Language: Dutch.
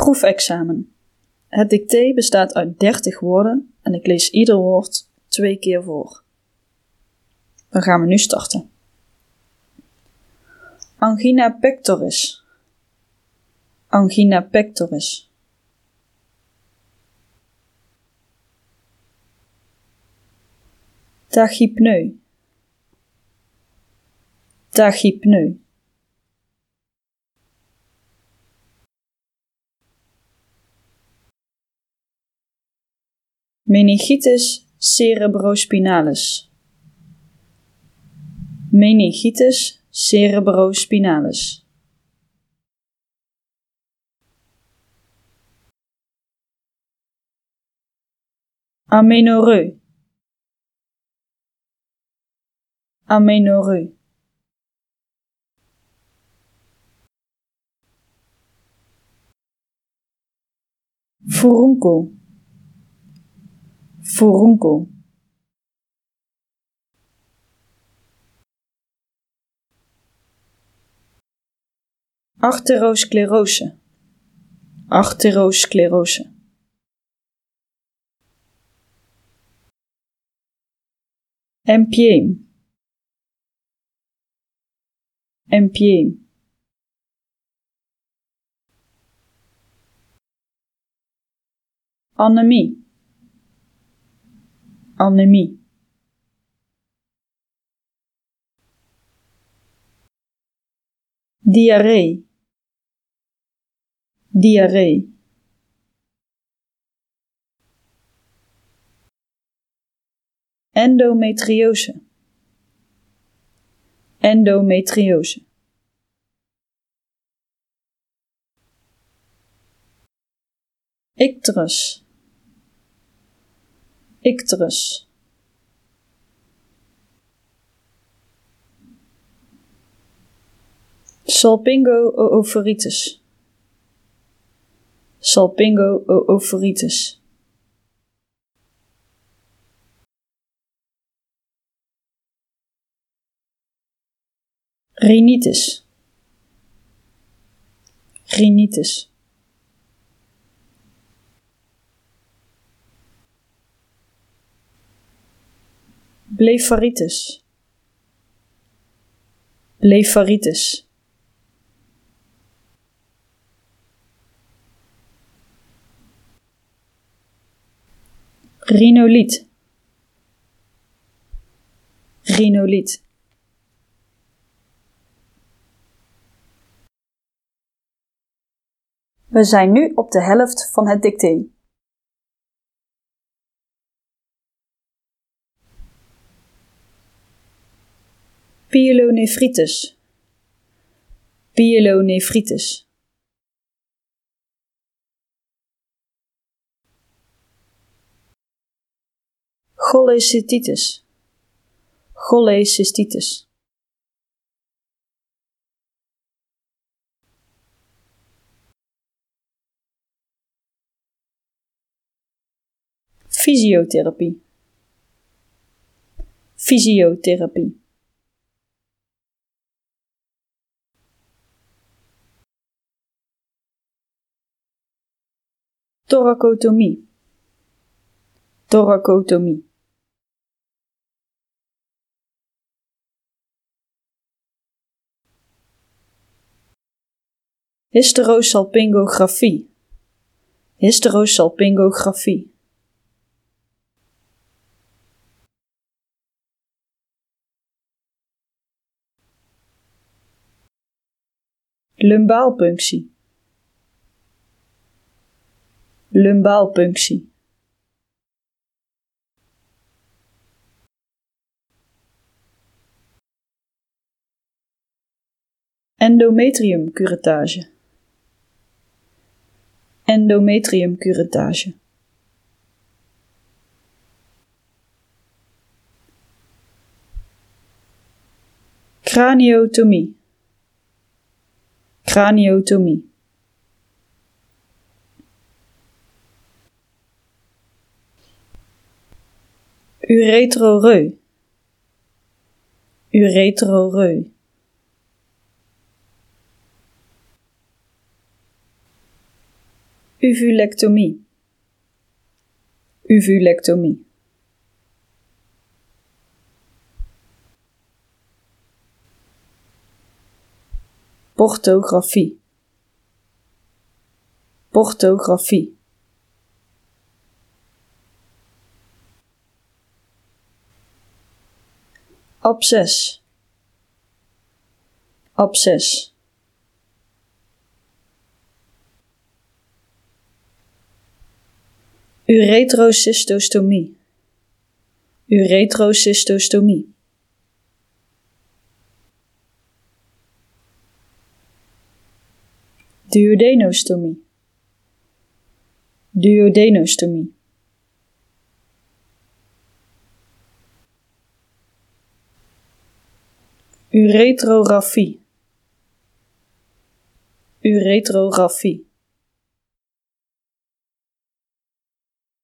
Proefexamen. Het dicté bestaat uit 30 woorden en ik lees ieder woord 2 keer voor. Dan gaan we nu starten. Angina pectoris. Angina pectoris. Tachypneu. Tachypneu. Meningitis cerebrospinalis. Meningitis cerebrospinalis. Amenorrheu. Amenorrheu. Furunkel. Furunkel. Arteriosclerose. Arteriosclerose. Empyeem. Empyeem. Anemie. Anemie. Diarree. Diarree. Endometriose. Endometriose. Icterus. Icterus. Salpingo-ooveritis. Salpingo-ooveritis. Rhinitis. Rhinitis. Blefaritis. Blefaritis. Rhinoliet. Rhinoliet. We zijn nu op de helft van het dicté. Pyelonefritis. Pyelonefritis. Cholecystitis. Cholecystitis. Fysiotherapie. Fysiotherapie. Thoracotomie. Thoracotomie. Hysterosalpingografie. Hysterosalpingografie. Lumbaalpunctie. Lumbaalpunctie. Endometriumcurettage. Endometriumcurettage. Craniotomie. Craniotomie. Uretroreu. Uretroreu. Uvulectomie. Uvulectomie. Portografie. Portografie. Absces. Absces. Uretrocystostomie. Uretrocystostomie. Duodenostomie. Duodenostomie. Uretrografie. Uretrografie.